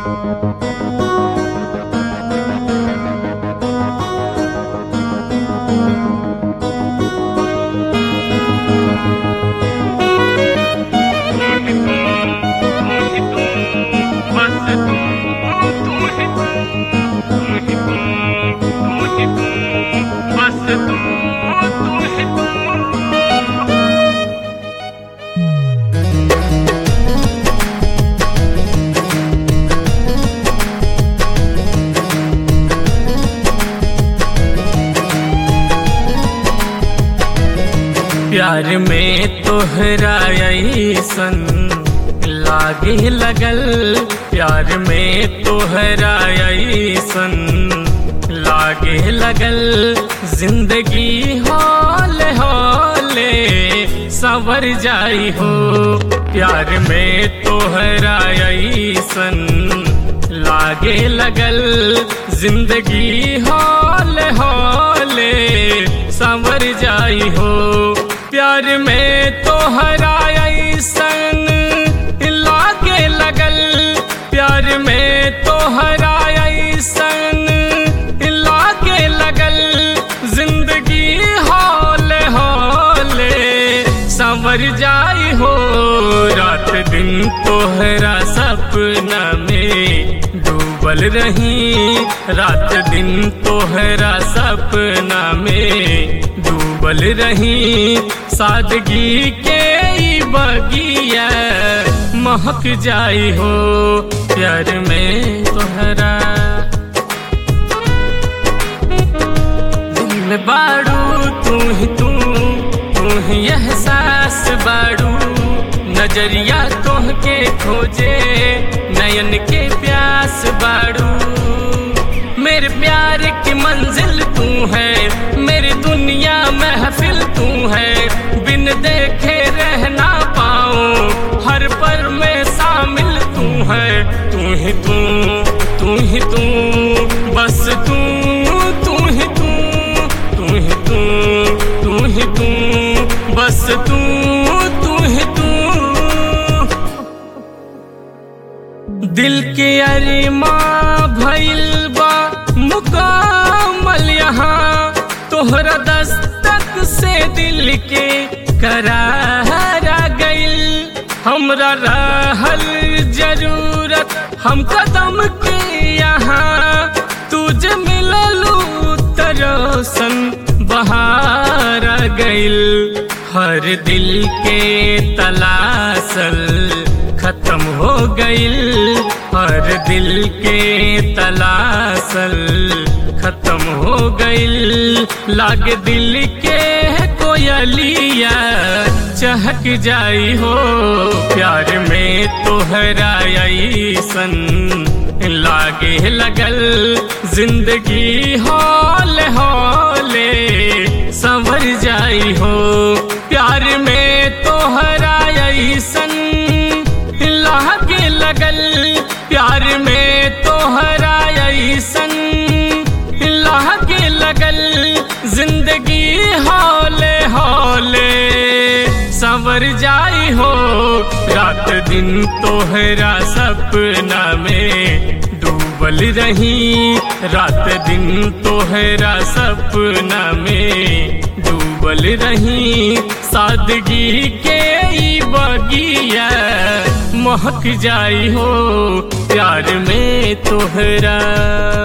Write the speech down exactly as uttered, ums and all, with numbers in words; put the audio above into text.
प्यार में तोहरा अइसन लागे लगल, प्यार में तोहरा अइसन लागे लगल, जिंदगी हौले हौले संवर जाई हो। प्यार में तोहरा अइसन लागे लगल, जिंदगी हौले हौले संवर जाई हो। प्यार में तोहरा अइसन लागे लगल, प्यार में तोहरा अइसन लागे लगल, जिंदगी हौले हौले संवर जाई हो। रात दिन तोहरा सपना में डूबल रही, रात दिन तोहरा सपना में डूबल रही, सादगी के ई बगिया महक जाई हो। प्यार में तोहरा दिल में बाड़ू तू ही तू, तू ही एहसास बाड़ू, नजरिया तोहके खोजे नयन के प्यास बाड़ू। मेरे प्यार की मंजिल तू है, मेरी दुनिया महफिल तू है, बिन देखे रह ना पाऊं, हर पल में शामिल तू है। तू ही तू, तू ही तू, बस तू, तू ही तू, तू ही तू, तू ही तू, बस तू, तू ही तू। दिल के अरमां भइल बा मुकम्मल यहाँ, तोहरा दस्तक से दिल के करार आ गइल। हमरा रहल जरूरत हम कदम के यहाँ, तुझे मिललू तरोसन बहार आ गइल। हर दिल के तलासल खत्म हो गइल, हर दिल के तलासल खत्म हो गइल। लागे दिल के कोयलिया चहक जाई हो। प्यार में तोहरा अइसन लागे लगल, जिंदगी हौले हौले संवर जाई हो। प्यार में तोहरा अइसन लागे लगल, प्यार में तोहरा अइसन लागे लगल, जिंदगी हौले हौले संवर जाई हो। रात दिन तोहरा सपना में डूबल रही, रात दिन तोहरा सपना में डूबल रही, सादगी के ई बगिया महक जाई हो। प्यार में तोहरा